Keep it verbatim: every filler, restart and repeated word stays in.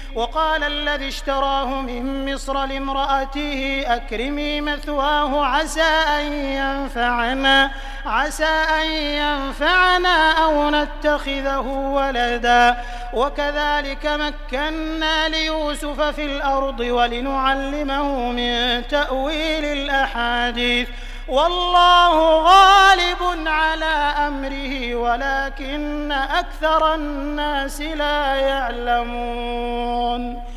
وقال الذي اشتراه من مصر لامرأته أكرمي مثواه عسى أن ينفعنا عسى أن ينفعنا أو نتخذه ولدا وكذلك مكنا ليوسف في الأرض ولنعلمه من تأويل الأحاديث والله غالب على أمره ولكن أكثر الناس لا يعلمون